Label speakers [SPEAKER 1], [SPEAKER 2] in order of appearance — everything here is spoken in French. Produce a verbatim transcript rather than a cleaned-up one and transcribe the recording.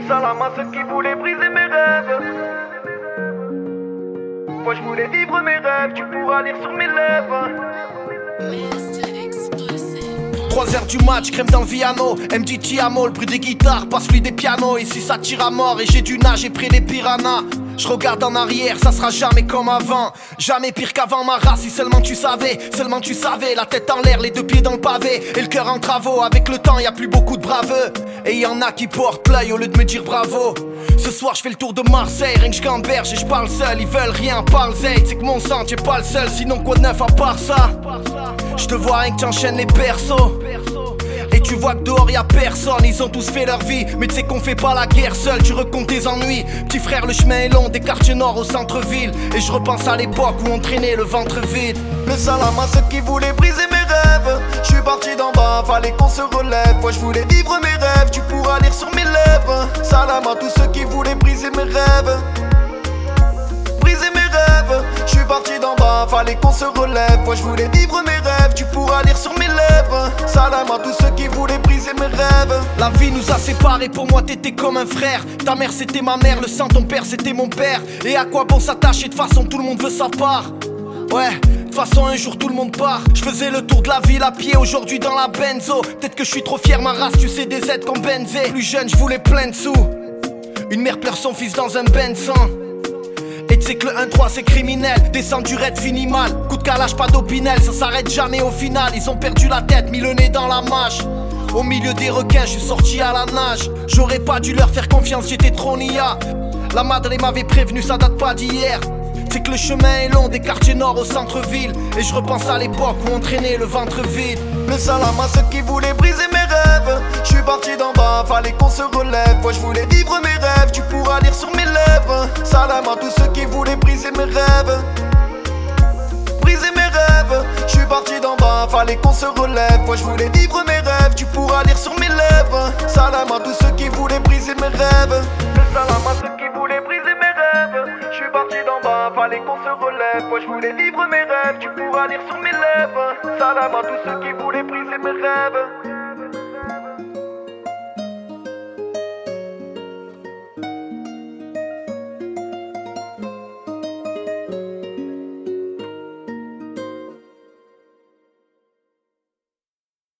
[SPEAKER 1] salam à ceux qui voulaient briser mes rêves. Moi je voulais vivre mes rêves, tu pourras lire sur mes lèvres.
[SPEAKER 2] Trois heures du match, crème dans le Viano. Elle me dit Tiamo, le bruit des guitares, passe-lui des pianos. Ici ça tire à mort et j'ai du nager près des piranhas. Je regarde en arrière, ça sera jamais comme avant. Jamais pire qu'avant ma race, si seulement tu savais. Seulement tu savais, la tête en l'air, les deux pieds dans le pavé et le cœur en travaux. Avec le temps, y a plus beaucoup de braveux. Et y en a qui portent play au lieu de me dire bravo. Ce soir je fais le tour de Marseille, rien que je gamberge et je parle seul. Ils veulent rien, parle zèle, c'est que mon sang, t'es pas le seul. Sinon quoi de neuf à part ça? Je te vois rien que t'enchaînes les persos. Et tu vois que dehors y'a personne, ils ont tous fait leur vie. Mais tu sais qu'on fait pas la guerre seul, tu recomptes tes ennuis. Petit frère, le chemin est long, des quartiers nord au centre-ville. Et je repense à l'époque où on traînait le ventre vide.
[SPEAKER 1] Le salam à ceux qui voulaient briser mes rêves. Je suis parti d'en bas, fallait qu'on se relève. Moi je voulais vivre mes rêves, tu pourras lire sur mes lèvres. Salam à tous ceux qui voulaient briser mes rêves. Briser mes rêves, je suis parti d'en bas, fallait qu'on se relève. Moi je voulais vivre mes rêves, tu pourras lire sur mes lèvres. Salam à tous ceux qui voulaient briser mes rêves.
[SPEAKER 2] La vie nous a séparés, pour moi t'étais comme un frère. Ta mère c'était ma mère, le sang ton père c'était mon père. Et à quoi bon s'attacher, de façon tout le monde veut sa part. Ouais, de toute façon un jour tout le monde part. Je faisais le tour de la ville à pied, aujourd'hui dans la benzo. Peut-être que je suis trop fier, ma race, tu sais, des aides comme Benzé. Plus jeune, je voulais plein de sous. Une mère pleure son fils dans un Benson. Et tu sais que le un trois c'est criminel. Descend du raid, fini mal. Coup de calage, pas d'opinel, ça s'arrête jamais au final. Ils ont perdu la tête, mis le nez dans la mâche. Au milieu des requins, je suis sorti à la nage. J'aurais pas dû leur faire confiance, j'étais trop nia. La madre m'avait prévenu, ça date pas d'hier. C'est que le chemin est long, des quartiers nord au centre-ville. Et je repense à l'époque où on traînait le ventre vide.
[SPEAKER 1] Le salam à ceux qui voulaient briser mes rêves. Je suis parti d'en bas, fallait qu'on se relève. Moi je voulais vivre mes rêves, tu pourras lire sur mes lèvres. Salam à tous ceux qui voulaient briser mes rêves. Briser mes rêves, je suis parti d'en bas, fallait qu'on se relève. Moi je voulais vivre mes rêves, tu pourras lire sur mes lèvres. Salam à tous ceux qui voulaient briser mes rêves. Le salam à ceux qui voulaient briser mes rêves. Je suis parti d'en bas, fallait qu'on se relève. Moi je voulais vivre mes rêves, tu pourras lire sur mes lèvres. Salam à tous ceux qui voulaient briser mes rêves.